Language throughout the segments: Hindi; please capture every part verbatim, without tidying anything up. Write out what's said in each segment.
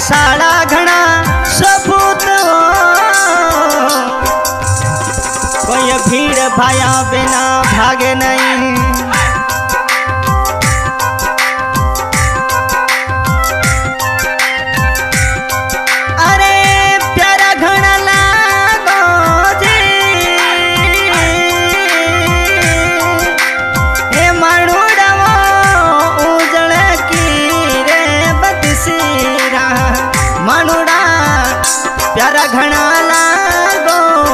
साड़ा घना सपूत कोई भीड़ भाया बिना भागे नहीं। अरे प्यारा घना लागो जी हे माणूड़ावो उजड़ की रे बदसीरा माणूड़ा प्यारा घना लागो।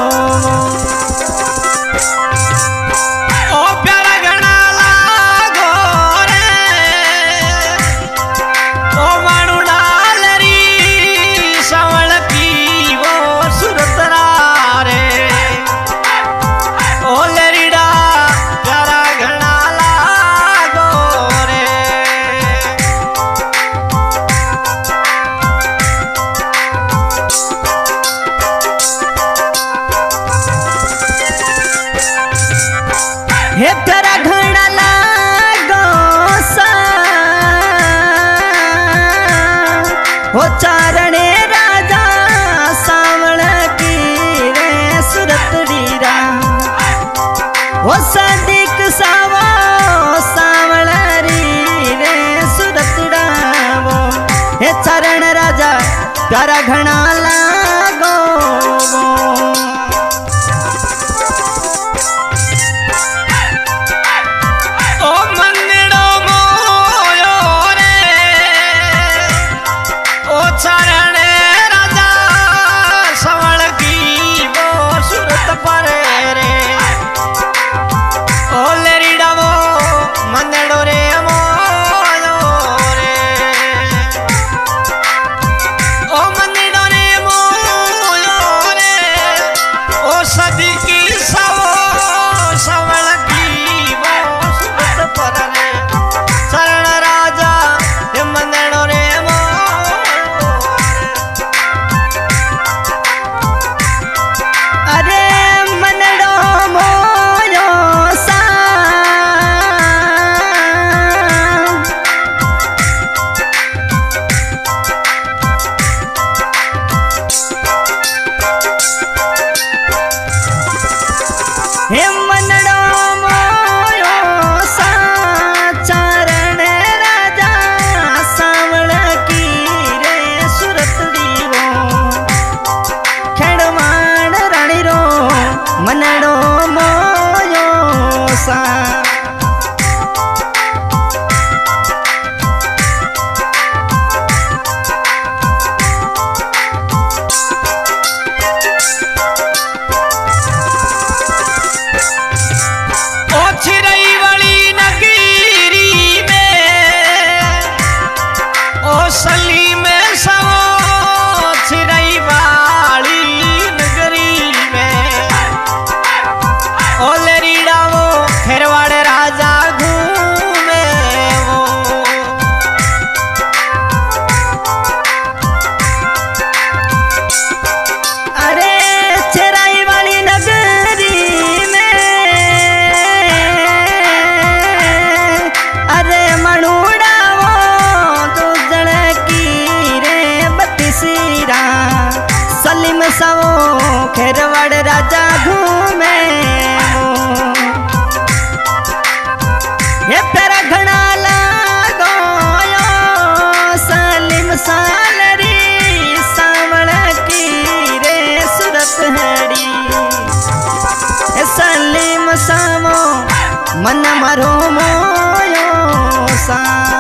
हे प्यारा घना लागो सा हो चारणे राजा सावण की रे सुरतड़ीरा हो सदिक सावो सावण री रे सुरतड़ा वो हे चरण राजा प्यारा घना लागो। हे मनड़ो मोयो सा चरण राजा सावण की रे सुरतड़ी वो खेड़वाण रानी रो मनड़ो मोयो सा। सलीम सावो खेरवाड़ राजा घूमे ये प्यारा घना लागो सलीम सालरी सावण की रे सुरत हड़ी सलीम सावो मन मारो मोयो सा।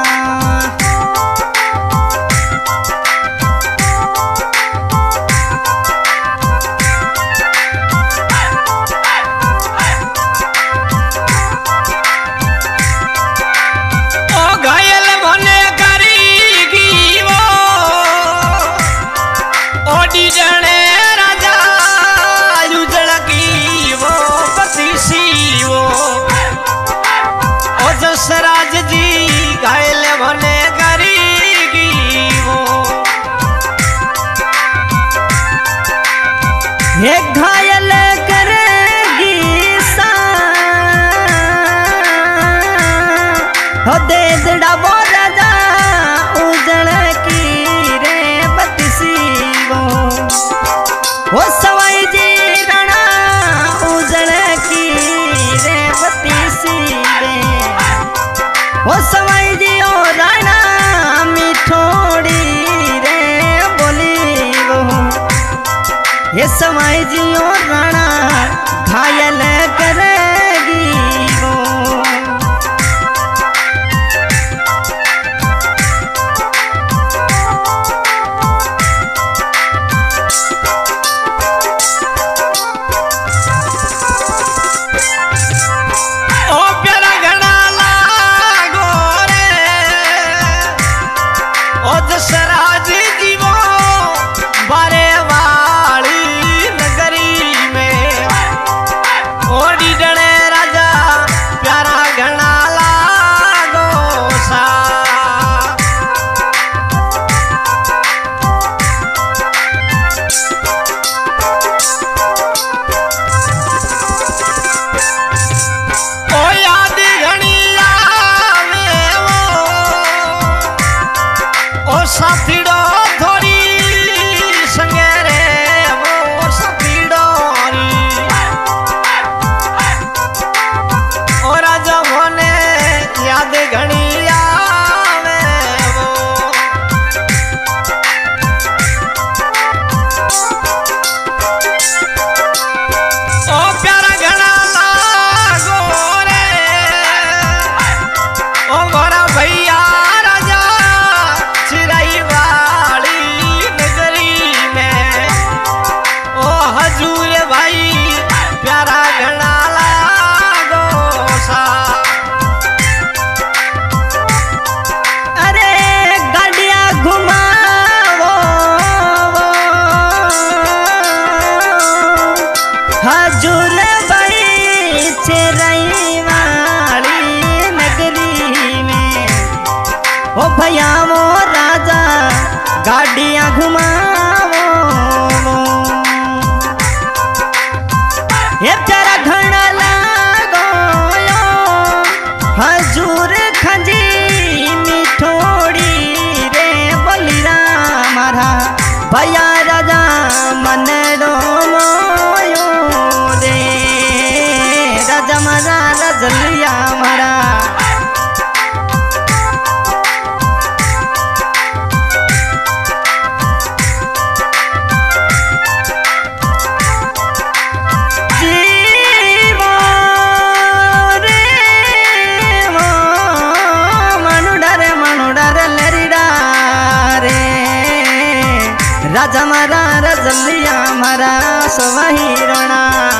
दशराज जी घायल भले करेगी वो ये घायल करेगी सा हो दे दड़ा वो राजा उजड़ की रे जमाई जियो राणा घायल करेगी वो। दशराज जीवो बारे वाली नगरी में ओडी डणे राजा प्यारा घना लागो सा। ओ याद घनी आवे वो ओ साथीड़ो थोड़ी संगे रे वो साथीड़ो ओ राजा मोने याद घनी आवे वो। ओ प्यारा घना लागो रे ओ गोरा भैया राजा चिराई वाली नगरी में ओ हजूर भाई प्यारा घना लागो सा। अरे गाड़िया घुमाओ हजूर भाई चिराई वाली नगरी में ओ भैया वो राजा गाड़ियाँ घुमाओ। ये प्यारा घना लागो यो हजूर खजी मिठोड़ी रे बलिरा मारा भैया राजा मन रो मोयो रे राजा मारा रजलिया मारा। राजा मारा रजलिया मारा सवही रणा।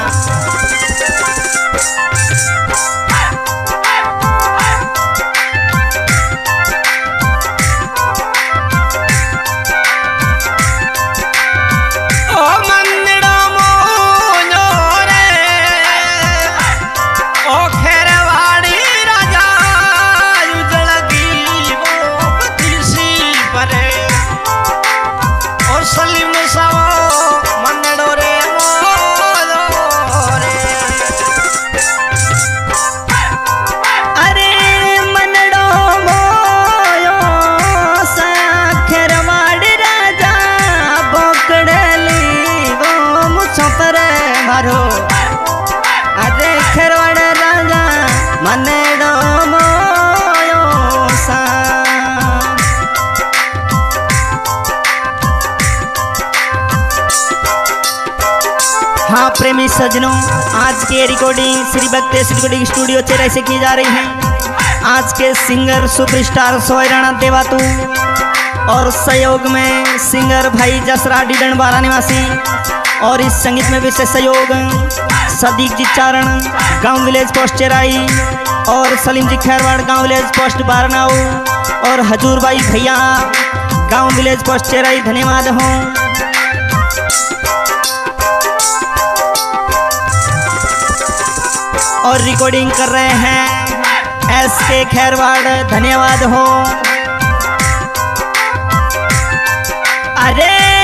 ओ मंदिड़ा मोनो रे ओ खेरवाड़ी राजा उजड़गी वो तीसी परे सलीम सावो मनड़ो रे मोलो रे। अरे मनड़ो मोयो खेरवाड़ी राजा बोकड़ली वो मुझो पर मारो। अरे खेरवाड़ राजा मनड़ो मोयो सा। हाँ प्रेमी सज्जनों, आज के recording Shri Bhaktesh recording studio Cherai से की जा रही है। आज के सिंगर सुपरस्टार सोय राणा देवातू और सहयोग में सिंगर भाई जसरा डीडन बारा निवासी और इस संगीत में विशेष सहयोग सदीक जी चारण गांव विलेज पोस्ट चेराई और सलीम जी खैरवाड़ गांव विलेज पोस्ट बारनाऊ और हजूर भाई भैया गांव विलेज पोस्ट चेराई धन्यवाद हो। और रिकॉर्डिंग कर रहे हैं एस के खैरवाड़ धन्यवाद हो। अरे